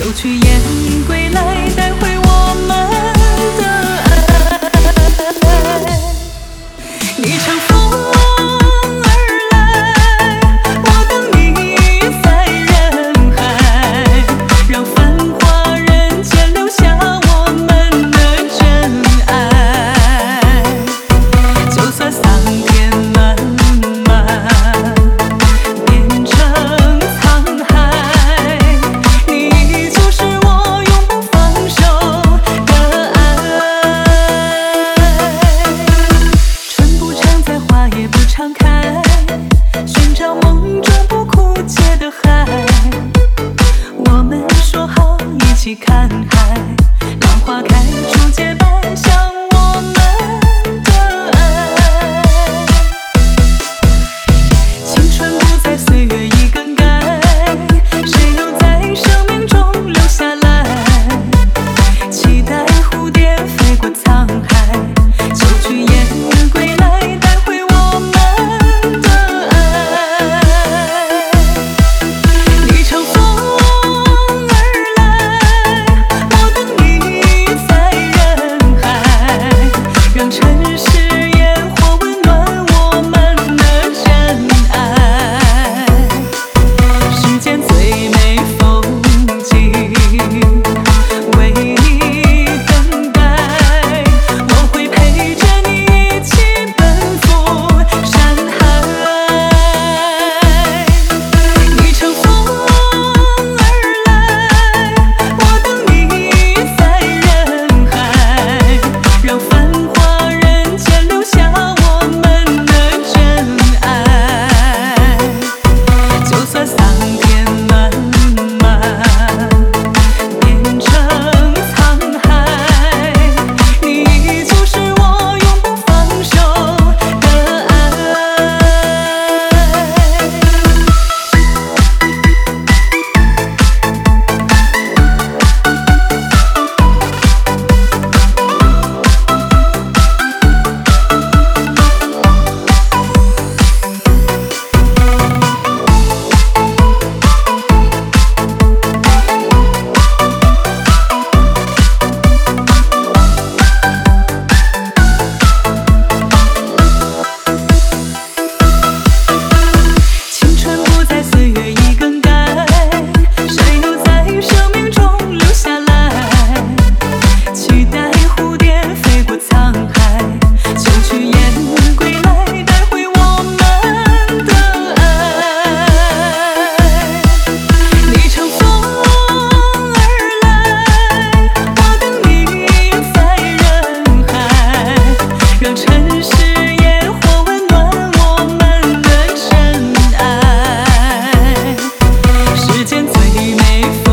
秋去燕归来，带回我们的爱。你乘风而来，我等你在人海，让繁华人间留下我们的真爱。就算桑田漫漫，变成沧海，你就是我永不放手的爱。春不常在，花也不常开，寻找梦中不枯竭的海。我们说好一起看海，浪花开出洁白，像我们的爱。青春不再，岁月已更改，谁又在生命中留下来？期待蝴蝶飞过沧海，秋去燕归来，带回我们的爱。你乘风而来，我等你在人海，让尘世烟火温暖我们的真爱。世间最美风景，为你等待，我会陪着你一起奔赴山海。你乘风而来，我等你在人海，让繁华人间留下我们的真爱。就算桑田漫漫，变成沧海，你就是我永不放手的爱。青春不再，岁月已更改，谁又在生命中留下来？期待蝴蝶飞过沧海，秋去燕归来，带回我们的爱。你乘风而来，我等你在人海，让尘世烟火温暖我们的真爱。世间最美风